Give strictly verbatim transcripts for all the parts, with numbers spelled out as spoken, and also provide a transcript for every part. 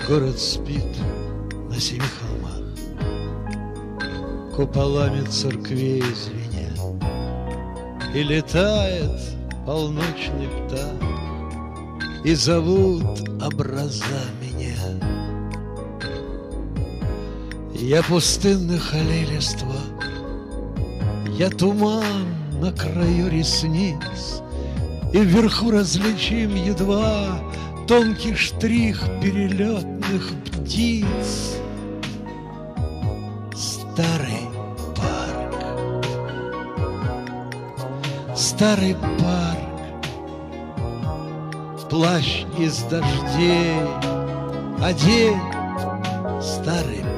Город спит на семи холмах, куполами церквей звеня, и летает полночный птах, и зовут образа меня. Я пустынных аллей листва, я туман на краю ресниц, и вверху различим едва тонкий штрих перелетных птиц. Старый парк, старый парк, плащ из дождей одень, старый парк.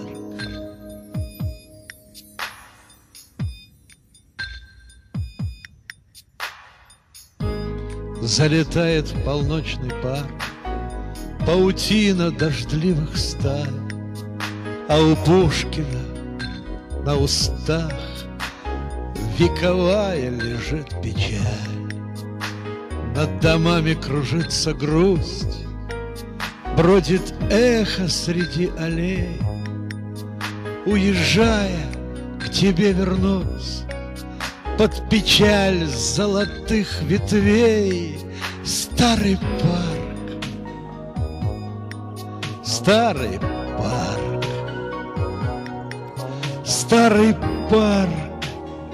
Залетает в полночный парк паутина дождливых стай, а у Пушкина на устах вековая лежит печаль. Над домами кружится грусть, бродит эхо среди аллей. Уезжая, к тебе вернусь под печаль золотых ветвей. Старый парк, старый парк, старый парк,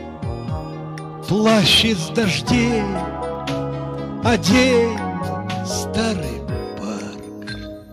плащ из дождей одень, старый парк.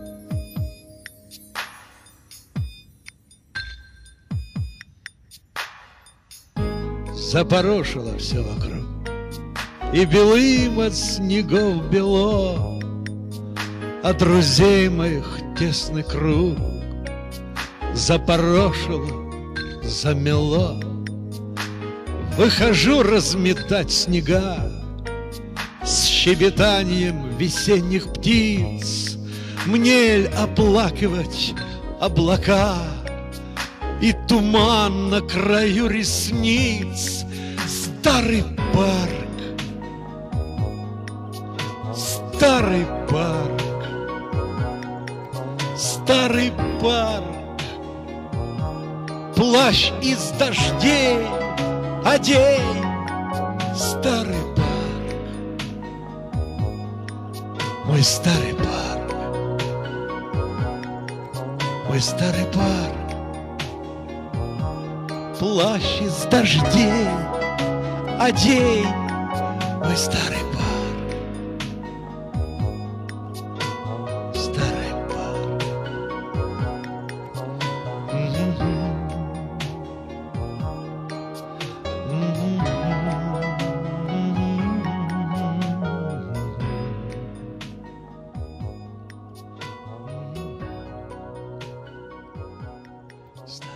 Запорошило все вокруг, и белым от снегов бело, а друзей моих тесный круг запорошило, замело. Выхожу разметать снега с щебетанием весенних птиц, мнель оплакивать облака и туман на краю ресниц. Старый парк, старый парк, старый парк, плащ из дождей одень, старый парк, мой старый парк, мой старый парк, плащ из дождей одень, мой старый парк, старый парк. Старый